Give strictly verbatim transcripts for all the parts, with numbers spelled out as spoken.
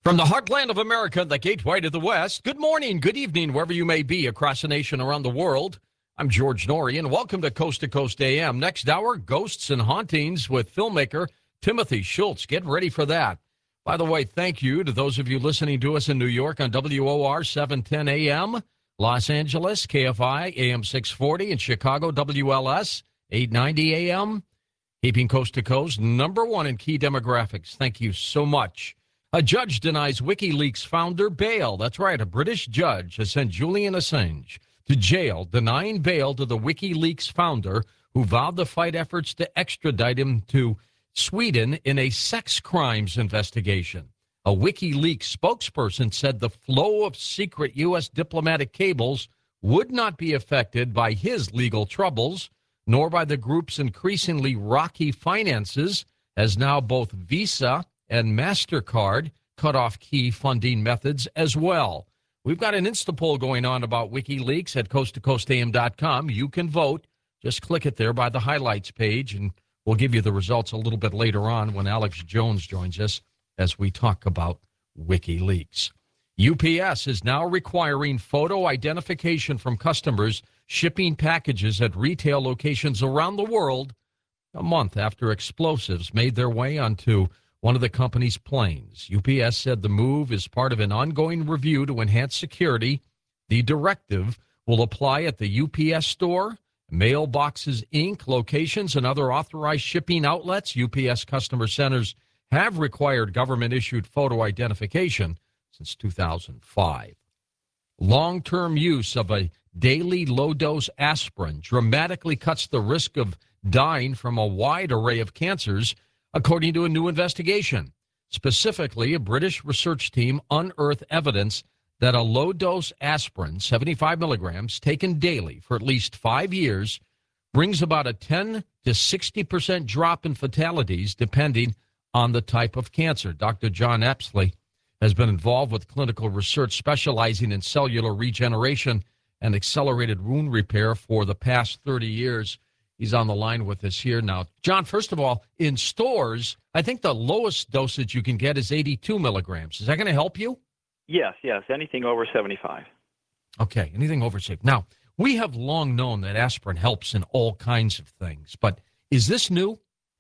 From the heartland of America, the gateway to the West, good morning, good evening, wherever you may be across the nation, around the world. I'm George Norrie, and welcome to Coast to Coast A M. Next hour, Ghosts and Hauntings with filmmaker Timothy Schultz. Get ready for that. By the way, thank you to those of you listening to us in New York on W O R seven ten A M, Los Angeles, K F I, A M six forty, in Chicago, W L S, eight ninety A M, keeping Coast to Coast number one in key demographics. Thank you so much. A judge denies WikiLeaks founder bail. That's right, a British judge has sent Julian Assange to jail, denying bail to the WikiLeaks founder who vowed to fight efforts to extradite him to Sweden in a sex crimes investigation. A WikiLeaks spokesperson said the flow of secret U S diplomatic cables would not be affected by his legal troubles, nor by the group's increasingly rocky finances, as now both Visa and MasterCard cut off key funding methods as well. We've got an Insta poll going on about WikiLeaks at coast to coast A M dot com. You can vote. Just click it there by the highlights page, and we'll give you the results a little bit later on when Alex Jones joins us as we talk about WikiLeaks. U P S is now requiring photo identification from customers shipping packages at retail locations around the world a month after explosives made their way onto one of the company's planes. U P S said the move is part of an ongoing review to enhance security. The directive will apply at the U P S store, Mailboxes Incorporated locations, and other authorized shipping outlets. U P S customer centers have required government-issued photo identification since two thousand five. Long-term use of a daily low-dose aspirin dramatically cuts the risk of dying from a wide array of cancers, according to a new investigation. Specifically, a British research team unearthed evidence that a low-dose aspirin, seventy-five milligrams, taken daily for at least five years, brings about a ten to sixty percent drop in fatalities depending on the type of cancer. Doctor John Apsley has been involved with clinical research specializing in cellular regeneration and accelerated wound repair for the past thirty years. He's on the line with us here now. John, first of all, in stores, I think the lowest dosage you can get is eighty-two milligrams. Is that going to help you? Yes, yes. Anything over seventy-five. Okay, anything over six. Now, we have long known that aspirin helps in all kinds of things, but is this new?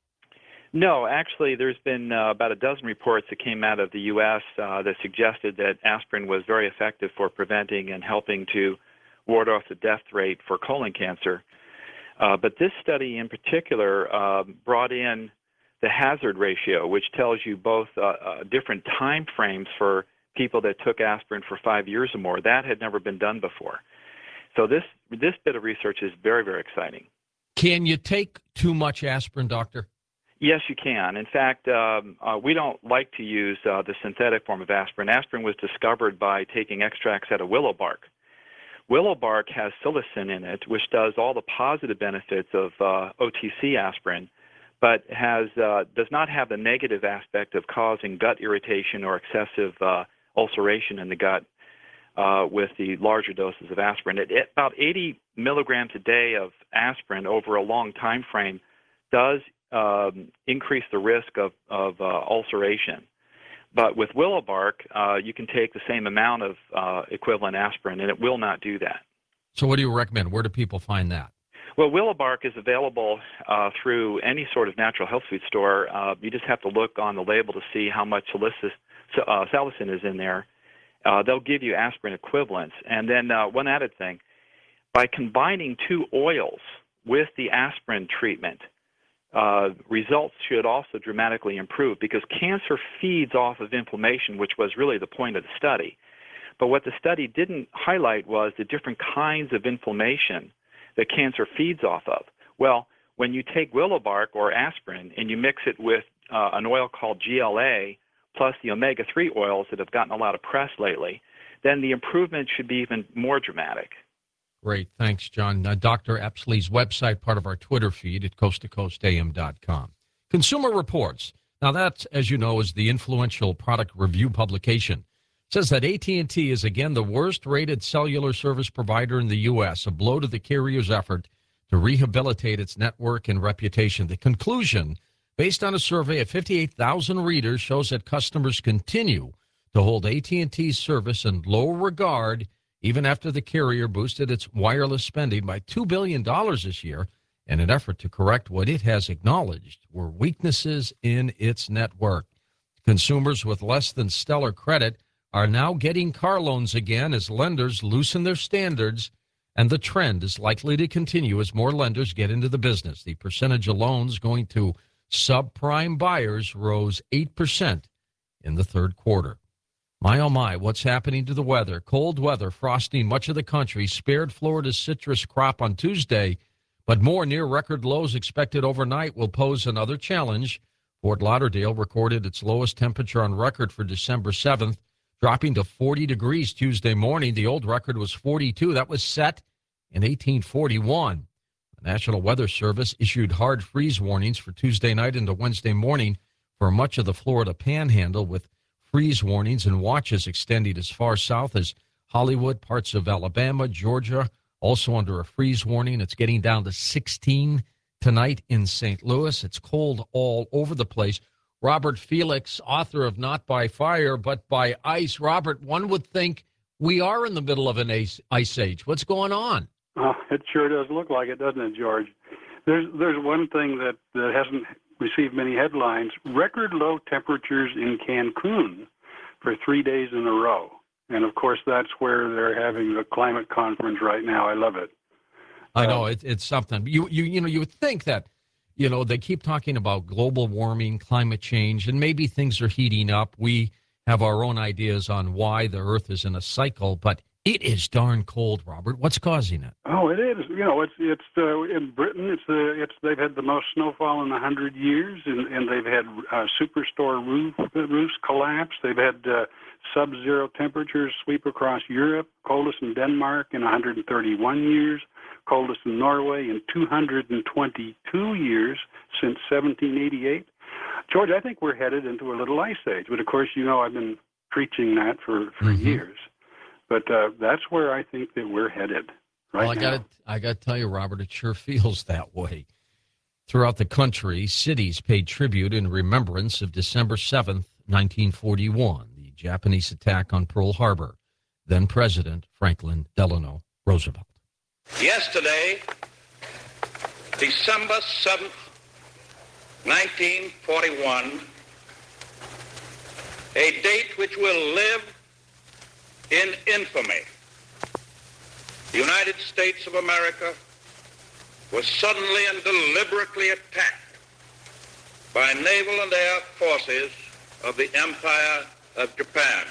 No, actually, there's been uh, about a dozen reports that came out of the U S uh, that suggested that aspirin was very effective for preventing and helping to ward off the death rate for colon cancer. Uh, but this study in particular uh, brought in the hazard ratio, which tells you both uh, uh, different time frames for people that took aspirin for five years or more. That had never been done before. So this this bit of research is very, very exciting. Can you take too much aspirin, doctor? Yes, you can. In fact, um, uh, we don't like to use uh, the synthetic form of aspirin. Aspirin was discovered by taking extracts out of willow bark. Willow bark has psilocin in it, which does all the positive benefits of uh, O T C aspirin, but has uh, does not have the negative aspect of causing gut irritation or excessive uh, ulceration in the gut uh, with the larger doses of aspirin. At about eighty milligrams a day of aspirin over a long time frame does um, increase the risk of, of uh, ulceration. But with willow bark, uh, you can take the same amount of uh, equivalent aspirin, and it will not do that. So what do you recommend? Where do people find that? Well, willow bark is available uh, through any sort of natural health food store. Uh, you just have to look on the label to see how much salicin, uh, salicin is in there. Uh, they'll give you aspirin equivalents. And then uh, one added thing, by combining two oils with the aspirin treatment, Uh, results should also dramatically improve because cancer feeds off of inflammation, which was really the point of the study. But what the study didn't highlight was the different kinds of inflammation that cancer feeds off of. Well, when you take willow bark or aspirin and you mix it with uh, an oil called G L A plus the omega three oils that have gotten a lot of press lately, then the improvement should be even more dramatic. Great. Thanks, John. Uh, Doctor Apsley's website, part of our Twitter feed at coast to coast A M dot com. Consumer Reports. Now, that, as you know, is the influential product review publication. It says that A T and T is again the worst-rated cellular service provider in the U S, a blow to the carrier's effort to rehabilitate its network and reputation. The conclusion, based on a survey of fifty-eight thousand readers, shows that customers continue to hold A T and T's service in low regard even after the carrier boosted its wireless spending by two billion dollars this year in an effort to correct what it has acknowledged were weaknesses in its network. Consumers with less than stellar credit are now getting car loans again as lenders loosen their standards, and the trend is likely to continue as more lenders get into the business. The percentage of loans going to subprime buyers rose eight percent in the third quarter. My, oh my, what's happening to the weather? Cold weather frosting much of the country spared Florida's citrus crop on Tuesday, but more near-record lows expected overnight will pose another challenge. Fort Lauderdale recorded its lowest temperature on record for December seventh, dropping to forty degrees Tuesday morning. The old record was forty-two. That was set in eighteen forty-one. The National Weather Service issued hard freeze warnings for Tuesday night into Wednesday morning for much of the Florida Panhandle, with freeze warnings and watches extending as far south as Hollywood, parts of Alabama, Georgia, also under a freeze warning. It's getting down to sixteen tonight in Saint Louis. It's cold all over the place. Robert Felix, author of Not by Fire, but by Ice. Robert, one would think we are in the middle of an ice, ice age. What's going on? Oh, it sure does look like it, doesn't it, George? There's there's one thing that, that hasn't received many headlines. Record low temperatures in Cancun for three days in a row. And, of course, that's where they're having the climate conference right now. I love it. I know. It, it's something. You, you, you know, you would think that, you know, they keep talking about global warming, climate change, and maybe things are heating up. We have our own ideas on why the Earth is in a cycle, but it is darn cold, Robert. What's causing it? Oh, it is. You know, it's it's uh, in Britain. It's uh, it's they've had the most snowfall in a hundred years, and, and they've had uh, superstore roof roofs collapse. They've had uh, sub-zero temperatures sweep across Europe. Coldest in Denmark in one hundred thirty-one years. Coldest in Norway in two hundred twenty-two years since seventeen eighty-eight. George, I think we're headed into a little ice age. But of course, you know, I've been preaching that for for mm-hmm. years. But uh, that's where I think that we're headed right well, I now. gotta, I got to tell you, Robert, it sure feels that way. Throughout the country, cities paid tribute in remembrance of December seventh, nineteen forty-one, the Japanese attack on Pearl Harbor, then President Franklin Delano Roosevelt. Yesterday, December seventh, nineteen forty-one, a date which will live in infamy. The United States of America was suddenly and deliberately attacked by naval and air forces of the Empire of Japan.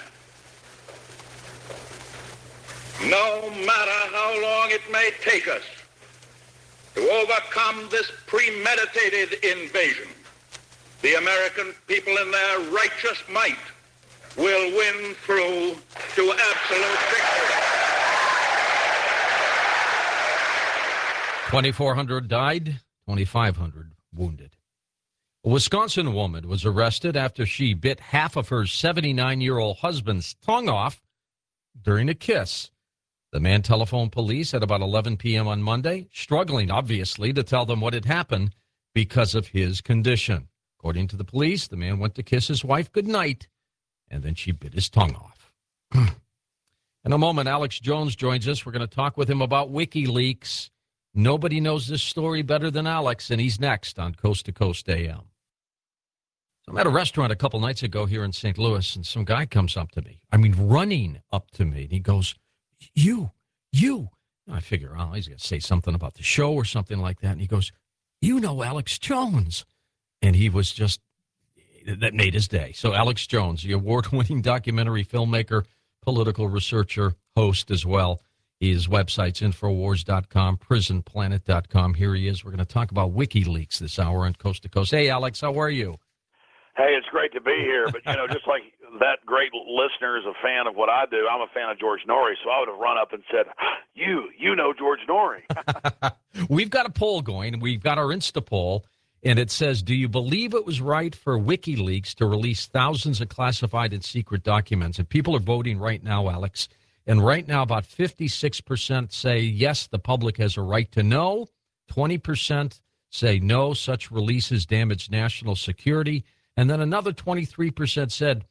No matter how long it may take us to overcome this premeditated invasion, the American people in their righteous might will win through to absolute victory. twenty-four hundred died, twenty-five hundred wounded. A Wisconsin woman was arrested after she bit half of her seventy-nine-year-old husband's tongue off during a kiss. The man telephoned police at about eleven p.m. on Monday, struggling, obviously, to tell them what had happened because of his condition. According to the police, the man went to kiss his wife goodnight, and then she bit his tongue off. In a moment, Alex Jones joins us. We're going to talk with him about WikiLeaks. Nobody knows this story better than Alex, and he's next on Coast to Coast A M. So I'm at a restaurant a couple nights ago here in Saint Louis, and some guy comes up to me. I mean, running up to me, and he goes, you, you. I figure, oh, he's going to say something about the show or something like that. And he goes, you know Alex Jones. And he was just, that made his day. So Alex Jones, the award-winning documentary filmmaker, political researcher, host as well. His website's Infowars dot com, Prison Planet dot com. Here he is. We're going to talk about WikiLeaks this hour on Coast to Coast. Hey, Alex, how are you? Hey, it's great to be here. But, you know, just like that great listener is a fan of what I do, I'm a fan of George Noory. So I would have run up and said, you, you know George Noory. We've got a poll going. We've got our Insta poll. And it says, do you believe it was right for WikiLeaks to release thousands of classified and secret documents? And people are voting right now, Alex. And right now, about fifty-six percent say, yes, the public has a right to know. twenty percent say, no, such releases damage national security. And then another twenty-three percent said,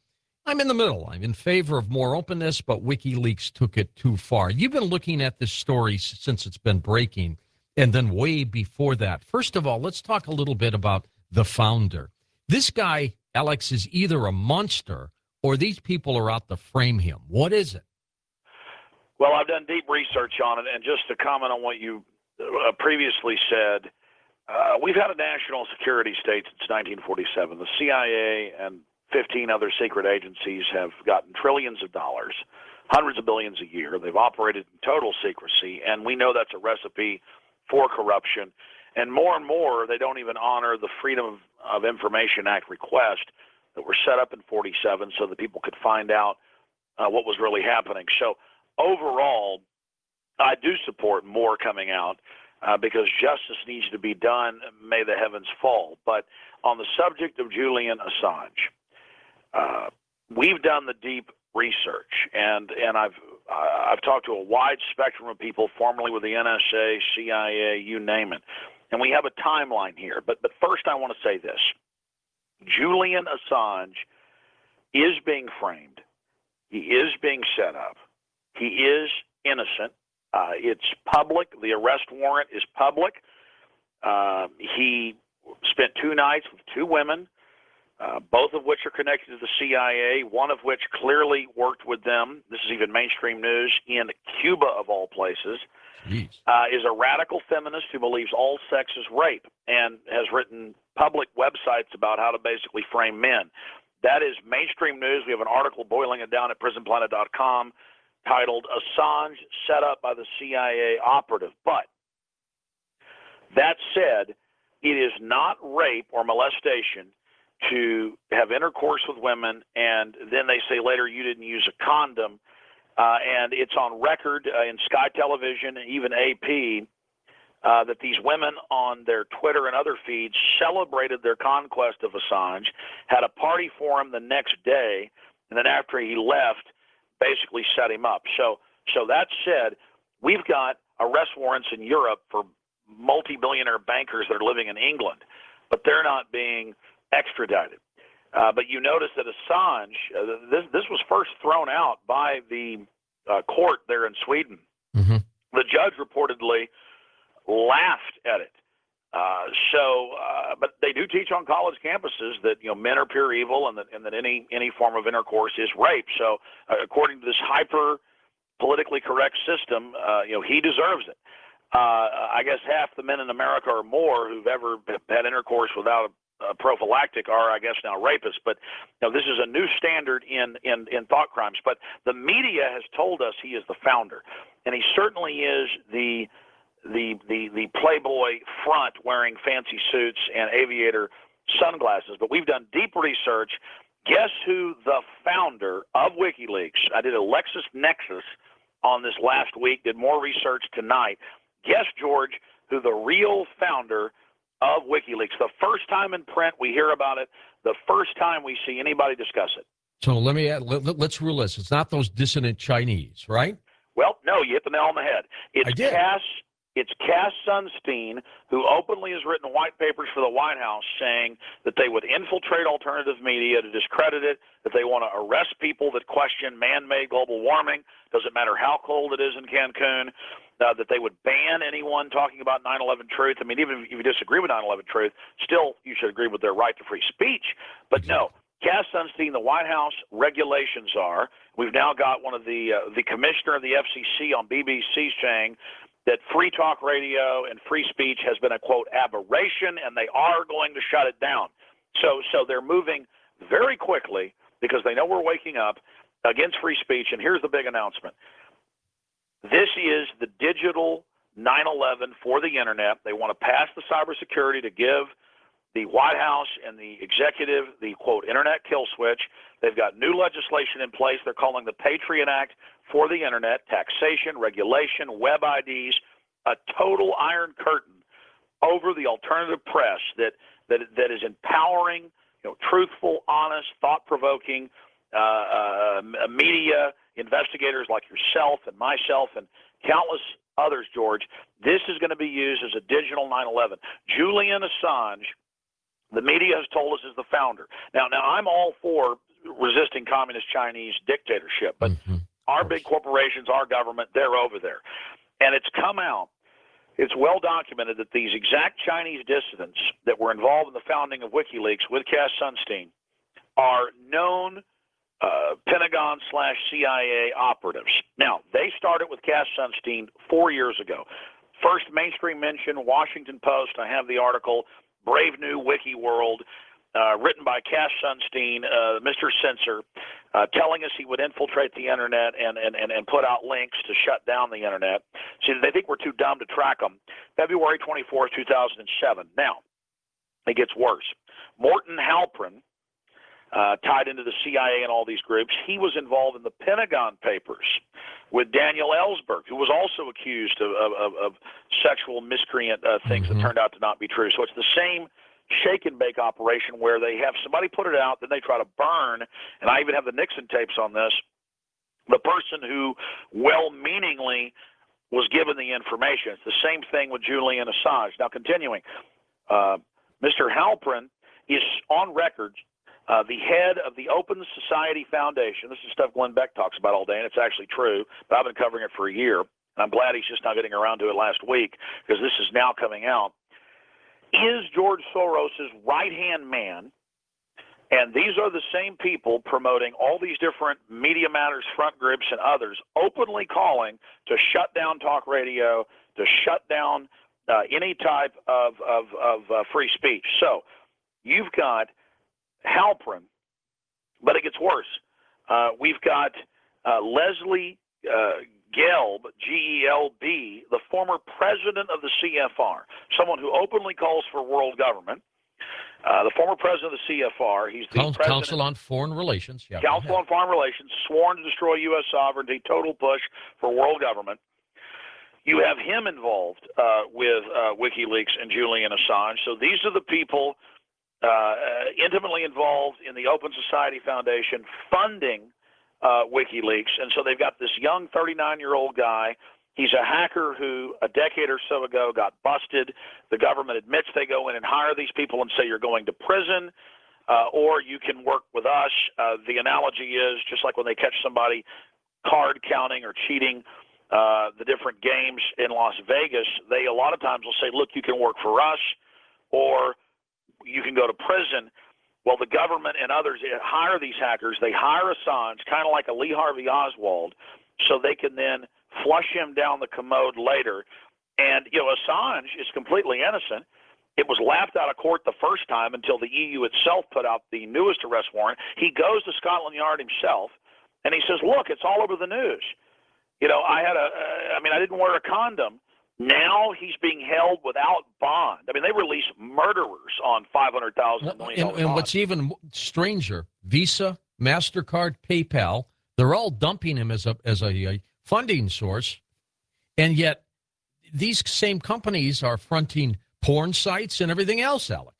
I'm in the middle. I'm in favor of more openness, but WikiLeaks took it too far. You've been looking at this story since it's been breaking, and then way before that. First of all, let's talk a little bit about the founder. This guy, Alex, is either a monster or these people are out to frame him. What is it? Well, I've done deep research on it, and just to comment on what you uh, previously said, uh, we've had a national security state since nineteen forty-seven. The C I A and fifteen other secret agencies have gotten trillions of dollars, hundreds of billions a year. They've operated in total secrecy, and we know that's a recipe for corruption. And more and more, they don't even honor the Freedom of Information Act request that were set up in forty-seven so that people could find out uh, what was really happening. So overall, I do support more coming out uh, because justice needs to be done. May the heavens fall. But on the subject of Julian Assange, uh, we've done the deep research, and and I've uh, I've talked to a wide spectrum of people, formerly with the N S A, C I A, you name it, and we have a timeline here. But but first, I want to say this: Julian Assange is being framed. He is being set up. He is innocent. Uh, it's public. The arrest warrant is public. Uh, he spent two nights with two women, uh, both of which are connected to the C I A, one of which clearly worked with them. This is even mainstream news in Cuba, of all places. Uh, is a radical feminist who believes all sex is rape and has written public websites about how to basically frame men. That is mainstream news. We have an article boiling it down at prison planet dot com titled Assange Set Up by the C I A Operative. But that said, it is not rape or molestation to have intercourse with women and then they say later you didn't use a condom. Uh, and it's on record uh, in Sky Television and even A P uh, that these women on their Twitter and other feeds celebrated their conquest of Assange, had a party for him the next day, and then after he left, basically set him up. So, so that said, we've got arrest warrants in Europe for multi-billionaire bankers that are living in England, but they're not being extradited. Uh, but you notice that Assange, uh, this, this was first thrown out by the uh, court there in Sweden. Mm-hmm. The judge reportedly laughed at it. Uh, so, uh, but they do teach on college campuses that you know men are pure evil and that and that any any form of intercourse is rape. So, uh, according to this hyper politically correct system, uh, you know he deserves it. Uh, I guess half the men in America or more who've ever had intercourse without a, a prophylactic are, I guess, now rapists. But you know, this is a new standard in, in in thought crimes. But the media has told us he is the founder, and he certainly is the. The, the the Playboy front wearing fancy suits and aviator sunglasses. But we've done deep research. Guess who the founder of WikiLeaks? I did a LexisNexis on this last week, did more research tonight. Guess, George, who the real founder of WikiLeaks. The first time in print we hear about it, the first time we see anybody discuss it. So let me add, let, let's rule this. It's not those dissident Chinese, right? Well, no, you hit the nail on the head. It's I did. Cass. It's Cass Sunstein, who openly has written white papers for the White House saying that they would infiltrate alternative media to discredit it, that they want to arrest people that question man-made global warming, doesn't matter how cold it is in Cancun, uh, that they would ban anyone talking about nine eleven truth. I mean, even if you disagree with nine eleven truth, still you should agree with their right to free speech. But no, Cass Sunstein, the White House regulations are, we've now got one of the, uh, the commissioner of the F C C on B B C saying that free talk radio and free speech has been a, quote, aberration, and they are going to shut it down. So so they're moving very quickly because they know we're waking up against free speech. And here's the big announcement. This is the digital nine eleven for the Internet. They want to pass the cybersecurity to give the White House and the executive the, quote, Internet kill switch. They've got new legislation in place. They're calling the Patriot Act for the Internet, taxation, regulation, web I Ds, a total iron curtain over the alternative press that that, that is empowering, you know, truthful, honest, thought-provoking uh, uh, media investigators like yourself and myself and countless others, George. This is going to be used as a digital nine eleven. Julian Assange, the media has told us, is the founder. Now, now I'm all for resisting communist Chinese dictatorship. But Mhm. our big corporations, our government, they're over there. And it's come out, it's well documented that these exact Chinese dissidents that were involved in the founding of WikiLeaks with Cass Sunstein are known uh, Pentagon slash C I A operatives. Now, they started with Cass Sunstein four years ago. First mainstream mention, Washington Post. I have the article, Brave New Wiki World, uh, written by Cass Sunstein, uh, Mister Censor, uh, telling us he would infiltrate the internet and, and, and, and put out links to shut down the internet. See, they think we're too dumb to track them. February twenty-fourth, two thousand seven. Now, it gets worse. Morton Halperin, Uh, tied into the C I A and all these groups. He was involved in the Pentagon Papers with Daniel Ellsberg, who was also accused of, of, of sexual miscreant uh, things Mm-hmm. that turned out to not be true. So it's the same shake and bake operation where they have somebody put it out, then they try to burn, and I even have the Nixon tapes on this, the person who well-meaningly was given the information. It's the same thing with Julian Assange. Now, continuing, uh, Mister Halperin is on record Uh, the head of the Open Society Foundation. This is stuff Glenn Beck talks about all day, and it's actually true, but I've been covering it for a year. And I'm glad he's just not getting around to it last week because this is now coming out. Is George Soros's right-hand man, and these are the same people promoting all these different Media Matters front groups and others, openly calling to shut down talk radio, to shut down uh, any type of, of, of uh, free speech. So you've got Halperin, but it gets worse. Uh, we've got uh, Leslie uh, Gelb, G E L B, the former president of the C F R, someone who openly calls for world government. Uh, the former president of the C F R, he's the Council, president, Council on Foreign Relations. Yeah, Council on Foreign Relations, sworn to destroy U S sovereignty, total push for world government. You have him involved uh, with uh, WikiLeaks and Julian Assange. So these are the people Uh, intimately involved in the Open Society Foundation funding uh, WikiLeaks. And so they've got this young thirty-nine-year-old guy. He's a hacker who a decade or so ago got busted. The government admits they go in and hire these people and say you're going to prison uh, or you can work with us. Uh, the analogy is just like when they catch somebody card counting or cheating uh, the different games in Las Vegas, they a lot of times will say, look, you can work for us or you can go to prison. Well, the government and others hire these hackers. They hire Assange, kind of like a Lee Harvey Oswald, so they can then flush him down the commode later. And, you know, Assange is completely innocent. It was laughed out of court the first time until the E U itself put out the newest arrest warrant. He goes to Scotland Yard himself, and he says, look, it's all over the news. You know, I had a, uh, I mean, I didn't wear a condom. Now he's being held without bond. I mean, they release murderers on five hundred thousand dollars. And, and what's even stranger, Visa, MasterCard, PayPal, they're all dumping him as a as a, a funding source. And yet these same companies are fronting porn sites and everything else, Alex.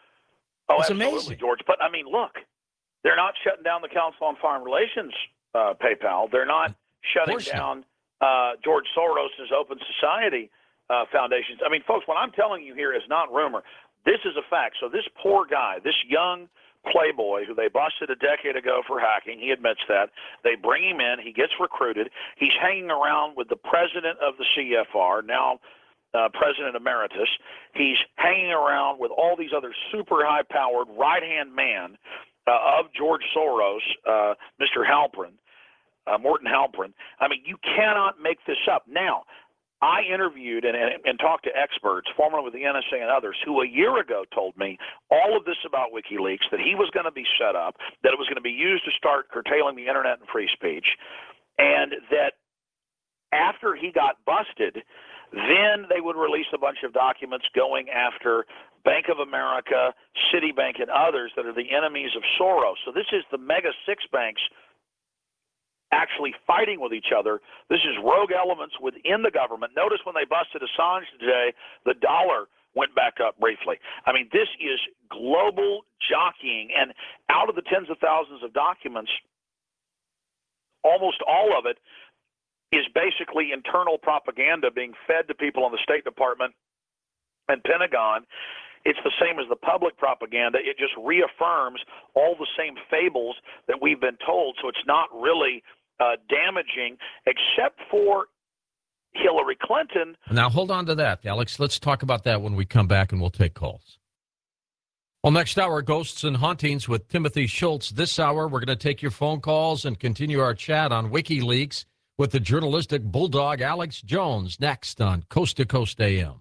Oh, it's absolutely, amazing. George. But, I mean, look, they're not shutting down the Council on Foreign Relations uh, PayPal. They're not shutting down – Uh, George Soros's Open Society uh, foundations. I mean, folks, what I'm telling you here is not rumor. This is a fact. So this poor guy, this young playboy who they busted a decade ago for hacking, he admits that. They bring him in. He gets recruited. He's hanging around with the president of the C F R, now uh, President Emeritus. He's hanging around with all these other super high-powered right-hand man uh, of George Soros, uh, Mister Halperin. Uh, Morton Halperin. I mean, you cannot make this up. Now, I interviewed and, and, and talked to experts, formerly with the N S A and others, who a year ago told me all of this about WikiLeaks, that he was going to be set up, that it was going to be used to start curtailing the internet and free speech, and that after he got busted, then they would release a bunch of documents going after Bank of America, Citibank, and others that are the enemies of Soros. So this is the mega six banks actually fighting with each other. This is rogue elements within the government. Notice when they busted Assange today, the dollar went back up briefly. I mean, this is global jockeying, and out of the tens of thousands of documents, almost all of it is basically internal propaganda being fed to people in the State Department and Pentagon. it's the same as the public propaganda. It just reaffirms all the same fables that we've been told. So it's not really uh, damaging, except for Hillary Clinton. Now, hold on to that, Alex. Let's talk about that when we come back, and we'll take calls. Well, next hour, Ghosts and Hauntings with Timothy Schultz. This hour, we're going to take your phone calls and continue our chat on WikiLeaks with the journalistic bulldog Alex Jones next on Coast to Coast A M.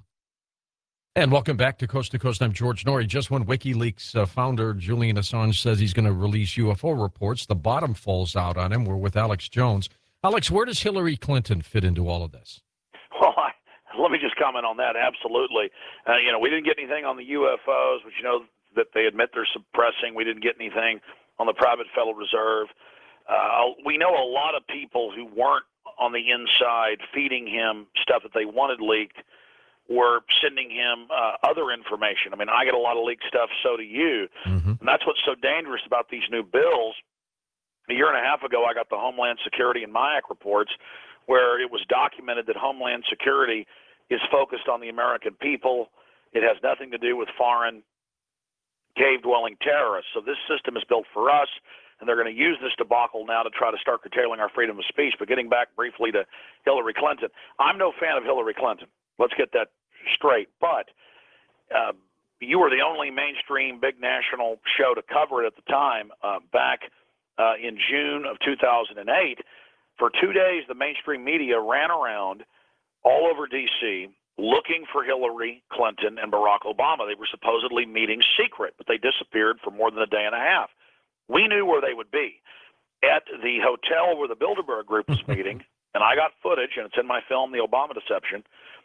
And welcome back to Coast to Coast. I'm George Norrie. Just when WikiLeaks uh, founder Julian Assange says he's going to release U F O reports, the bottom falls out on him. We're with Alex Jones. Alex, where does Hillary Clinton fit into all of this? Well, I, let me just comment on that. Absolutely. Uh, you know, we didn't get anything on the U F Os, which, you know, that they admit they're suppressing. We didn't get anything on the private Federal Reserve. Uh, we know a lot of people who weren't on the inside feeding him stuff that they wanted leaked were sending him uh, other information. I mean, I get a lot of leaked stuff, so do you. Mm-hmm. And that's what's so dangerous about these new bills. A year and a half ago, I got the Homeland Security and MIAC reports where it was documented that Homeland Security is focused on the American people. It has nothing to do with foreign cave-dwelling terrorists. So this system is built for us, and they're going to use this debacle now to try to start curtailing our freedom of speech. But getting back briefly to Hillary Clinton, I'm no fan of Hillary Clinton. Let's get that straight. But uh, you were the only mainstream big national show to cover it at the time uh, back uh, in June of two thousand eight. For two days, the mainstream media ran around all over D C looking for Hillary Clinton and Barack Obama. They were supposedly meeting secret, but they disappeared for more than a day and a half. We knew where they would be. At the hotel where the Bilderberg group was meeting, and I got footage, and it's in my film, The Obama Deception,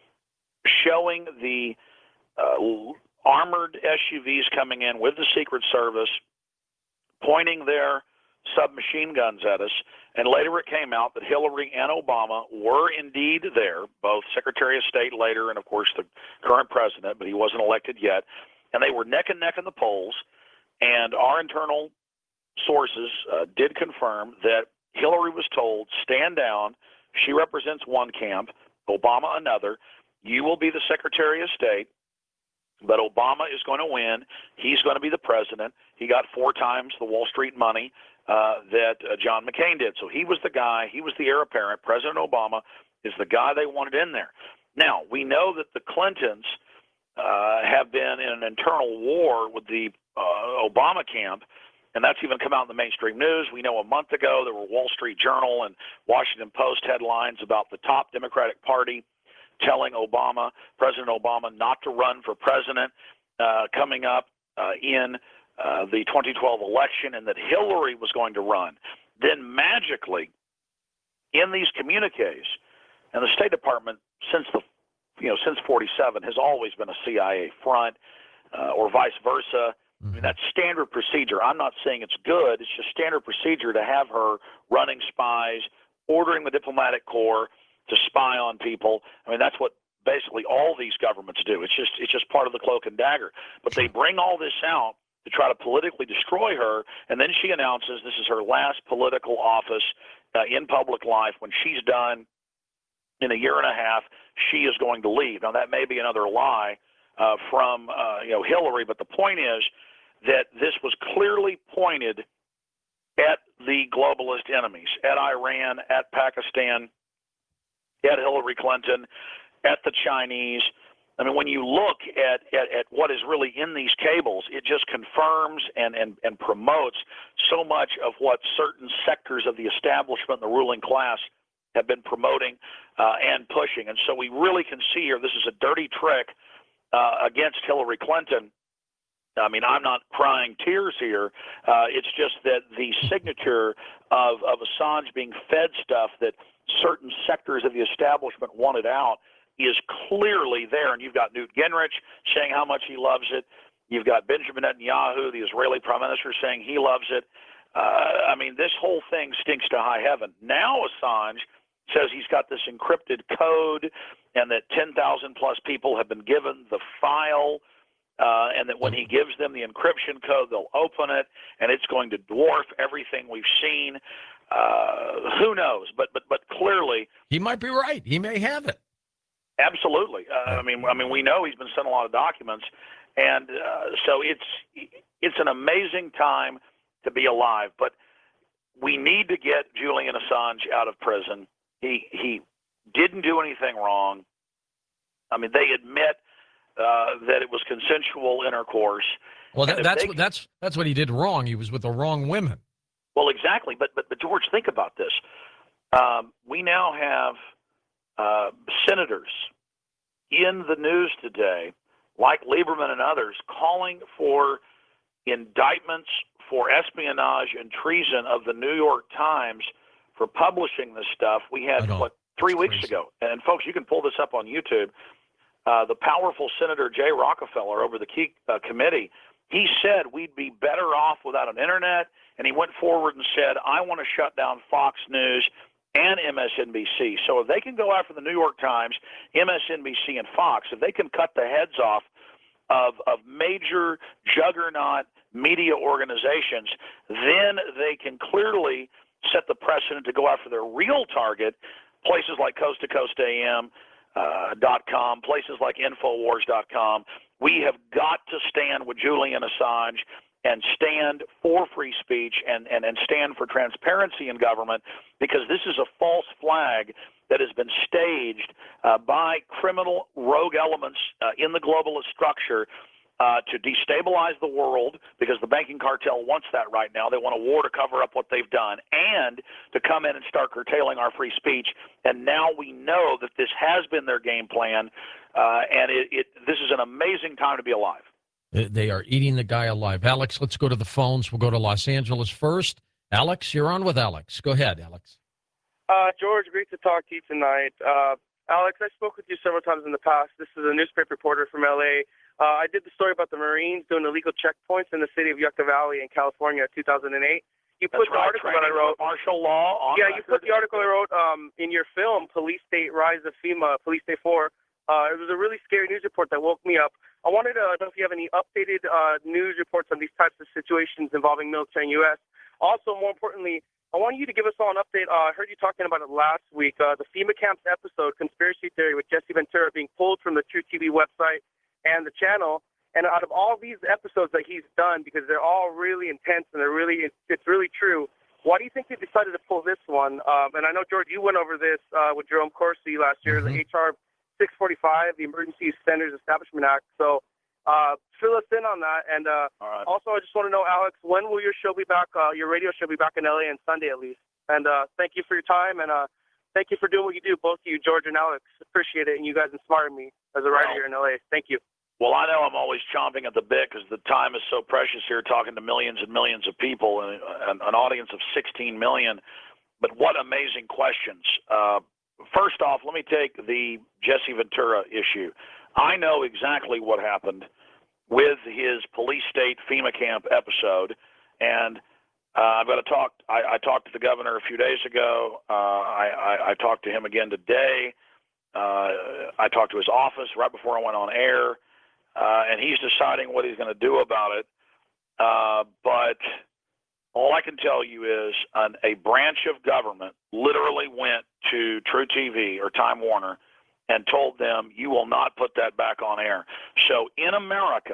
showing the uh, armored S U Vs coming in with the Secret Service, pointing their submachine guns at us, and later it came out that Hillary and Obama were indeed there, both Secretary of State later and, of course, the current president, but he wasn't elected yet, and they were neck and neck in the polls, and our internal sources uh, did confirm that Hillary was told, stand down, she represents one camp, Obama another, you will be the Secretary of State, but Obama is going to win, he's going to be the president, he got four times the Wall Street money Uh, that uh, John McCain did. So he was the guy, he was the heir apparent. President Obama is the guy they wanted in there. Now, we know that the Clintons uh, have been in an internal war with the uh, Obama camp, and that's even come out in the mainstream news. We know a month ago there were Wall Street Journal and Washington Post headlines about the top Democratic Party telling Obama, President Obama, not to run for president uh, coming up uh, in Uh, the twenty twelve election, and that Hillary was going to run. Then magically, in these communiques, and the State Department since the, you know, since forty-seven has always been a C I A front, uh, or vice versa. Mm-hmm. I mean, that's standard procedure. I'm not saying it's good. It's just standard procedure to have her running spies, ordering the diplomatic corps to spy on people. I mean, that's what basically all these governments do. It's just it's just part of the cloak and dagger. But they bring all this out to try to politically destroy her, and then she announces this is her last political office uh, in public life. When she's done in a year and a half, she is going to leave. Now, that may be another lie uh, from uh, you know Hillary, but the point is that this was clearly pointed at the globalist enemies, at Iran, at Pakistan, at Hillary Clinton, at the Chinese. I mean, when you look at, at, at what is really in these cables, it just confirms and, and, and promotes so much of what certain sectors of the establishment and the ruling class have been promoting uh, and pushing. And so we really can see here this is a dirty trick uh, against Hillary Clinton. I mean, I'm not crying tears here. Uh, it's just that the signature of, of Assange being fed stuff that certain sectors of the establishment wanted out is clearly there, and you've got Newt Gingrich saying how much he loves it. You've got Benjamin Netanyahu, the Israeli prime minister, saying he loves it. Uh, I mean, this whole thing stinks to high heaven. Now Assange says he's got this encrypted code and that ten thousand plus people have been given the file, uh, and that when he gives them the encryption code, they'll open it, and it's going to dwarf everything we've seen. Uh, who knows? But, but, but clearly... He might be right. He may have it. Absolutely. Uh, I mean, I mean, we know he's been sent a lot of documents, And uh, so it's it's an amazing time to be alive. But we need to get Julian Assange out of prison. He he didn't do anything wrong. I mean, they admit uh, that it was consensual intercourse. Well, that, that's they, what that's that's what he did wrong. He was with the wrong women. Well, exactly. But but, but George, think about this. Um, we now have uh, senators in the news today, like Lieberman and others, calling for indictments for espionage and treason of the New York Times for publishing this stuff. We had, what, three That's weeks crazy. ago. And, folks, you can pull this up on YouTube. Uh, the powerful Senator Jay Rockefeller over the key uh, committee, he said we'd be better off without an internet, and he went forward and said, I want to shut down Fox News and M S N B C. So if they can go after the New York Times, M S N B C, and Fox, if they can cut the heads off of, of major juggernaut media organizations, then they can clearly set the precedent to go after their real target, places like Coast to Coast A M uh, dot com, places like Infowars dot com. We have got to stand with Julian Assange and stand for free speech and, and, and stand for transparency in government, because this is a false flag that has been staged uh, by criminal rogue elements uh, in the globalist structure uh, to destabilize the world, because the banking cartel wants that right now. They want a war to cover up what they've done and to come in and start curtailing our free speech. And now we know that this has been their game plan, uh, and it, it, this is an amazing time to be alive. They are eating the guy alive. Alex, let's go to the phones. We'll go to Los Angeles first. Alex, you're on with Alex. Go ahead, Alex. Uh, George, great to talk to you tonight. Uh, Alex, I spoke with you several times in the past. This is a newspaper reporter from L A. Uh, I did the story about the Marines doing illegal checkpoints in the city of Yucca Valley in California in two thousand eight. You put That's the right, article that I wrote. Martial law. On yeah, you put the article I wrote um, in your film, Police State Rise of FEMA, Police State four. Uh, it was a really scary news report that woke me up. I wanted to know if you have any updated uh, news reports on these types of situations involving military and U S. Also, more importantly, I want you to give us all an update. Uh, I heard you talking about it last week, uh, the FEMA camps episode, Conspiracy Theory, with Jesse Ventura being pulled from the True T V website and the channel. And out of all these episodes that he's done, because they're all really intense and they're really, it's really true, why do you think they decided to pull this one? Um, and I know, George, you went over this uh, with Jerome Corsi last year, mm-hmm. the H R six forty-five, the Emergency Centers Establishment Act. So uh, fill us in on that. And uh, right. also, I just want to know, Alex, when will your show be back, uh, your radio show be back in L A on Sunday at least? And uh, thank you for your time, and uh, thank you for doing what you do, both of you, George and Alex. Appreciate it, and you guys inspired me as a writer well, here in L A. Thank you. Well, I know I'm always chomping at the bit because the time is so precious here, talking to millions and millions of people and an, an audience of sixteen million. But what amazing questions. Uh, First off, let me take the Jesse Ventura issue. I know exactly what happened with his police state FEMA camp episode, and uh, I've got to talk. I, I talked to the governor a few days ago. Uh, I, I, I talked to him again today. Uh, I talked to his office right before I went on air, uh, and he's deciding what he's going to do about it. Uh, but all I can tell you is an, a branch of government literally went to True T V or Time Warner and told them, you will not put that back on air. So in America,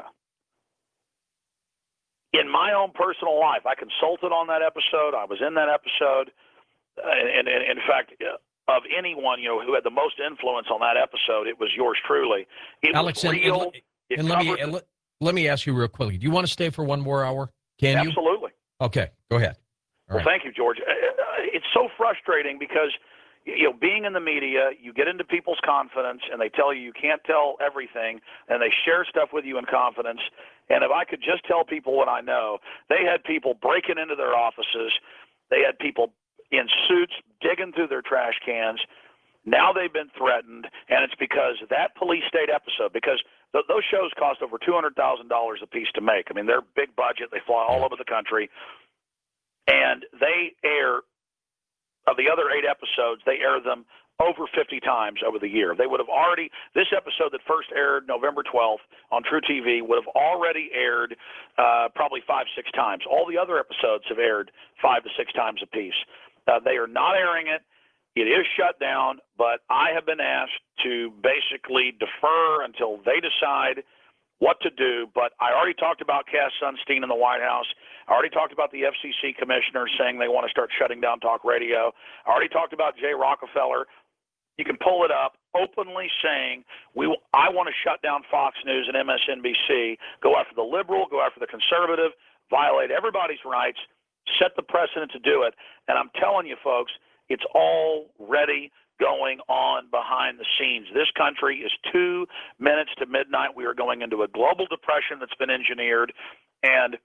in my own personal life, I consulted on that episode. I was in that episode. And, and, and in fact, of anyone, you know, who had the most influence on that episode, it was yours truly. It Alex, was real. And, and let, me, and let, let me ask you real quickly. Do you want to stay for one more hour? Can you? Absolutely. Okay, go ahead. Well, All right. thank you, George. It's so frustrating because, you know, being in the media, you get into people's confidence and they tell you you can't tell everything, and they share stuff with you in confidence. And if I could just tell people what I know, they had people breaking into their offices. They had people in suits digging through their trash cans. Now they've been threatened, and it's because that police state episode, because th- those shows cost over two hundred thousand dollars a piece to make. I mean, they're big budget. They fly all over the country. And they air, of the other eight episodes, they air them over fifty times over the year. They would have already, this episode that first aired November twelfth on True T V would have already aired uh, probably five, six times. All the other episodes have aired five to six times a piece. Uh, they are not airing it. It is shut down, but I have been asked to basically defer until they decide what to do. But I already talked about Cass Sunstein in the White House. I already talked about the F C C commissioners saying they want to start shutting down talk radio. I already talked about Jay Rockefeller. You can pull it up, openly saying, "We, I want to shut down Fox News and M S N B C, go after the liberal, go after the conservative, violate everybody's rights, set the precedent to do it." And I'm telling you, folks, it's already going on behind the scenes. This country is two minutes to midnight. We are going into a global depression that's been engineered. And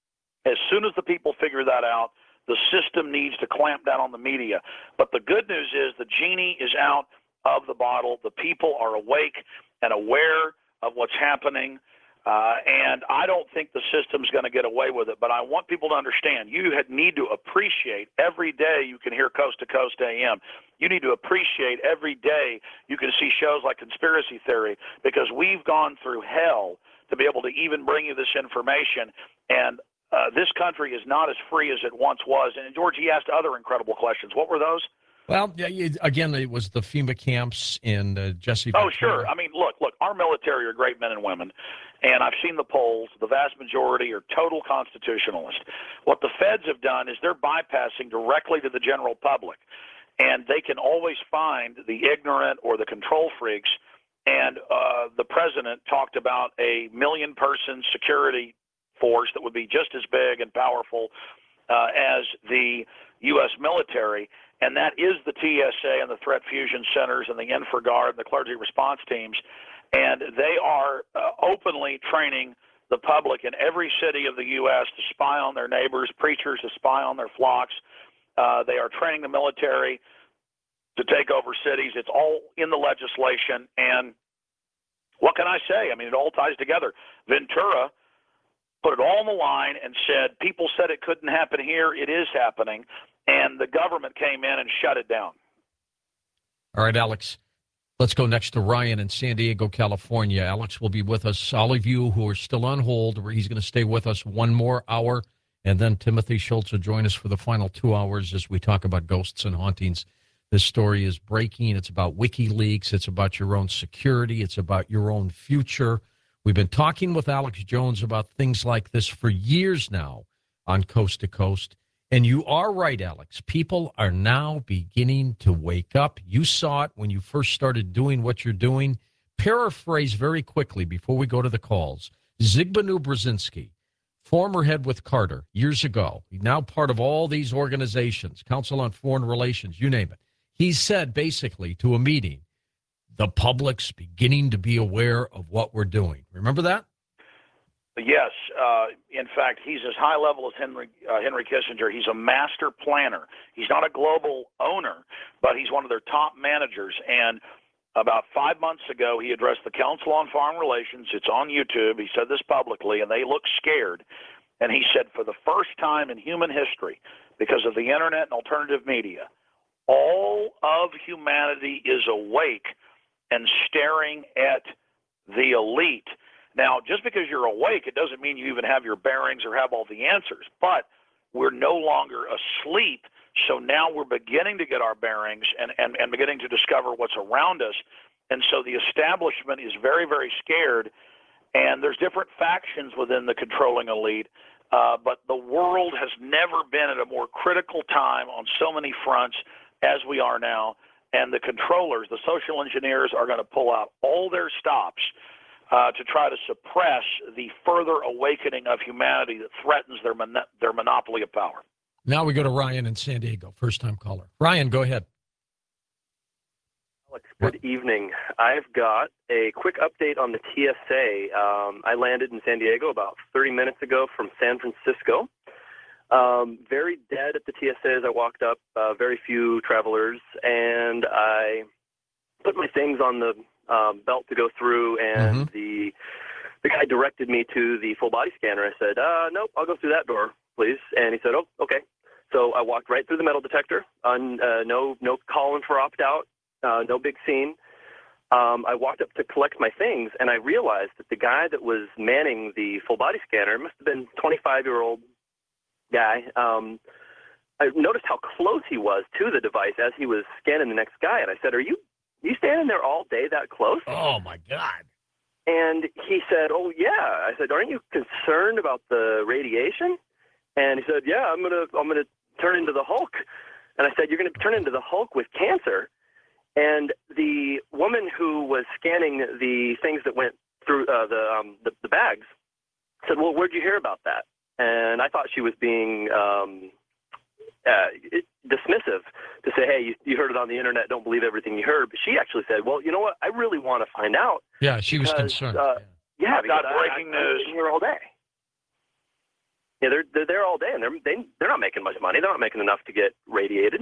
as soon as the people figure that out, the system needs to clamp down on the media. But the good news is the genie is out of the bottle. The people are awake and aware of what's happening. Uh, and I don't think the system's going to get away with it. But I want people to understand, you need to appreciate every day you can hear Coast to Coast A M. You need to appreciate every day you can see shows like Conspiracy Theory, because we've gone through hell to be able to even bring you this information. And Uh, this country is not as free as it once was. And, George, he asked other incredible questions. What were those? Well, yeah, you- again, it was the FEMA camps and uh, Jesse. Oh, Ventura. sure. I mean, look, look, our military are great men and women, and I've seen the polls. The vast majority are total constitutionalists. What the feds have done is they're bypassing directly to the general public, and they can always find the ignorant or the control freaks. And uh, the president talked about a million-person security force that would be just as big and powerful uh, as the U S military, and that is the T S A and the Threat Fusion Centers and the InfraGard and the clergy response teams, and they are uh, openly training the public in every city of the U S to spy on their neighbors, preachers to spy on their flocks. Uh, they are training the military to take over cities. It's all in the legislation, and what can I say? I mean, it all ties together. Ventura put it all on the line and said, people said it couldn't happen here. It is happening. And the government came in and shut it down. All right, Alex, let's go next to Ryan in San Diego, California. Alex will be with us. All of you who are still on hold, he's going to stay with us one more hour. And then Timothy Schultz will join us for the final two hours as we talk about ghosts and hauntings. This story is breaking. It's about WikiLeaks. It's about your own security. It's about your own future. We've been talking with Alex Jones about things like this for years now on Coast to Coast. And you are right, Alex. People are now beginning to wake up. You saw it when you first started doing what you're doing. Paraphrase very quickly before we go to the calls. Zbigniew Brzezinski, former head with Carter years ago, now part of all these organizations, Council on Foreign Relations, you name it. He said basically to a meeting, the public's beginning to be aware of what we're doing. Remember that? Yes. Uh, in fact, he's as high level as Henry, uh, Henry Kissinger. He's a master planner. He's not a global owner, but he's one of their top managers. And about five months ago, he addressed the Council on Foreign Relations. It's on YouTube. He said this publicly, and they look scared. And he said, for the first time in human history, because of the internet and alternative media, all of humanity is awake and staring at the elite. Now, just because you're awake, it doesn't mean you even have your bearings or have all the answers. But we're no longer asleep, so now we're beginning to get our bearings and, and, and beginning to discover what's around us. And so the establishment is very, very scared, and there's different factions within the controlling elite. Uh, but the world has never been at a more critical time on so many fronts as we are now. And the controllers, the social engineers, are going to pull out all their stops uh, to try to suppress the further awakening of humanity that threatens their mon- their monopoly of power. Now we go to Ryan in San Diego, first-time caller. Ryan, go ahead. Alex, good evening. I've got a quick update on the T S A. Um, I landed in San Diego about thirty minutes ago from San Francisco. Um, very dead at the T S A as I walked up, uh, very few travelers, and I put my things on the uh, belt to go through, and Mm-hmm. the the guy directed me to the full body scanner. I said, uh, nope, I'll go through that door, please. And he said, oh, okay. So I walked right through the metal detector, on, uh, no no calling for opt-out, uh, no big scene. Um, I walked up to collect my things, and I realized that the guy that was manning the full body scanner must have been a twenty-five-year-old guy. Um, I noticed how close he was to the device as he was scanning the next guy, and I said, are you you standing there all day that close? Oh, my God. And he said, oh, yeah. I said, aren't you concerned about the radiation? And he said, yeah, I'm going to I'm gonna turn into the Hulk. And I said, you're going to turn into the Hulk with cancer. And the woman who was scanning the things that went through uh, the, um, the the bags said, well, where'd you hear about that? And I thought she was being um, uh, dismissive to say, hey, you, you heard it on the internet, don't believe everything you heard. But she actually said, well, you know what, I really want to find out. Yeah, she because, was concerned. Uh, yeah, I've got breaking I, I, news. I'm here all day. Yeah, they're, they're there all day, and they're, they, they're not making much money. They're not making enough to get radiated.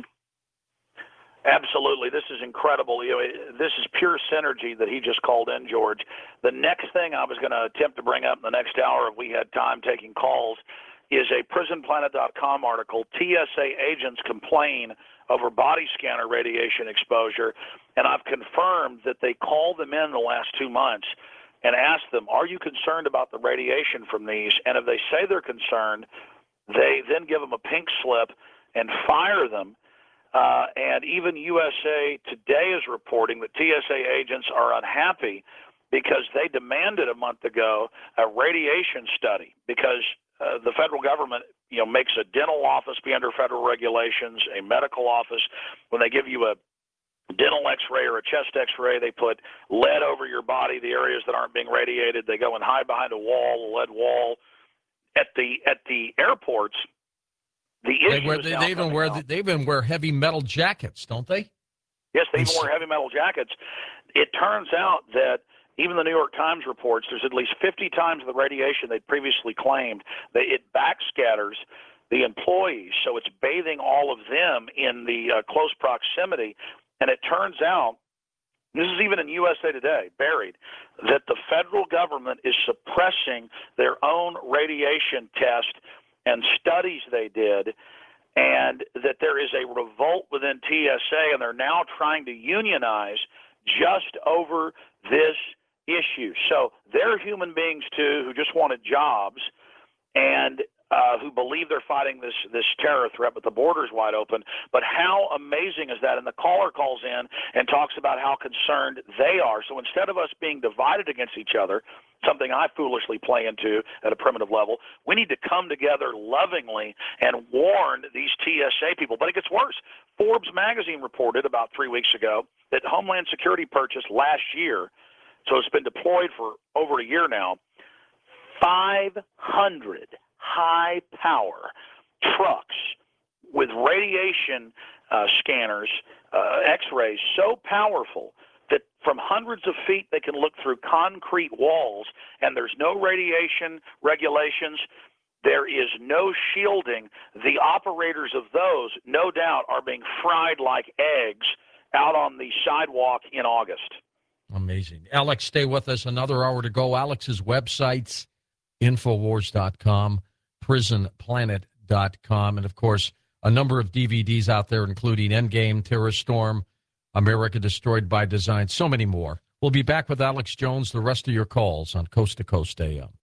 Absolutely. This is incredible. You know, this is pure synergy that he just called in, George. The next thing I was going to attempt to bring up in the next hour, if we had time taking calls, is a prison planet dot com article. T S A agents complain over body scanner radiation exposure, and I've confirmed that they called them in the last two months and asked them, are you concerned about the radiation from these? And if they say they're concerned, they then give them a pink slip and fire them. Uh, and even U S A Today is reporting that T S A agents are unhappy because they demanded a month ago a radiation study because uh, the federal government, you know, makes a dental office be under federal regulations, a medical office. When they give you a dental x-ray or a chest x-ray, they put lead over your body, the areas that aren't being radiated. They go and hide behind a wall, a lead wall. At the at the airports, the issue They, wear, is they, now they even coming wear out. they even wear heavy metal jackets, don't they? Yes, they even Yes. wear heavy metal jackets. It turns out that even the New York Times reports there's at least fifty times the radiation they previously claimed. That it backscatters the employees, so it's bathing all of them in the uh, close proximity. And it turns out, this is even in U S A Today, buried, that the federal government is suppressing their own radiation test and studies they did, and that there is a revolt within T S A, and they're now trying to unionize just over this issue. So they're human beings, too, who just wanted jobs and uh, who believe they're fighting this, this terror threat, but the border's wide open. But how amazing is that? And the caller calls in and talks about how concerned they are. So instead of us being divided against each other, something I foolishly play into at a primitive level, we need to come together lovingly and warn these T S A people. But it gets worse. Forbes magazine reported about three weeks ago that Homeland Security purchased last year, so it's been deployed for over a year now, five hundred high-power trucks with radiation uh, scanners, uh, X-rays, so powerful that from hundreds of feet they can look through concrete walls, and there's no radiation regulations. There is no shielding. The operators of those, no doubt, are being fried like eggs out on the sidewalk in August. Amazing. Alex, stay with us. Another hour to go. Alex's websites, Infowars dot com, Prison Planet dot com, and, of course, a number of D V Ds out there, including Endgame, Terror Storm, America Destroyed by Design, so many more. We'll be back with Alex Jones, the rest of your calls on Coast to Coast A M.